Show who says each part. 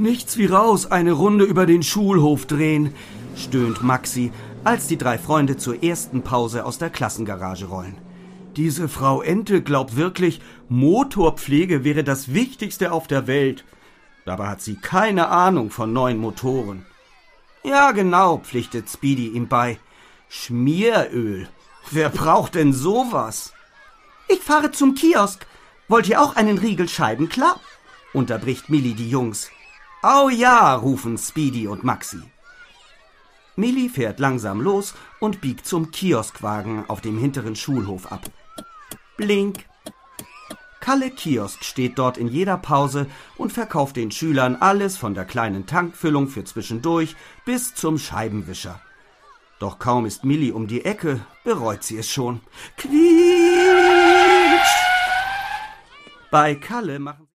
Speaker 1: Nichts wie raus, eine Runde über den Schulhof drehen, stöhnt Maxi, als die 3 Freunde zur ersten Pause aus der Klassengarage rollen. Diese Frau Ente glaubt wirklich, Motorpflege wäre das Wichtigste auf der Welt. Dabei hat sie keine Ahnung von neuen Motoren. Ja, genau, pflichtet Speedy ihm bei. Schmieröl. Wer braucht denn sowas? Ich fahre zum Kiosk. Wollt ihr auch einen Riegel Scheiben, klar? Unterbricht Milli die Jungs. Au ja, rufen Speedy und Maxi. Milli fährt langsam los und biegt zum Kioskwagen auf dem hinteren Schulhof ab. Blink. Kalle Kiosk steht dort in jeder Pause und verkauft den Schülern alles von der kleinen Tankfüllung für zwischendurch bis zum Scheibenwischer. Doch kaum ist Milli um die Ecke, bereut sie es schon. Quietsch! Bei Kalle machen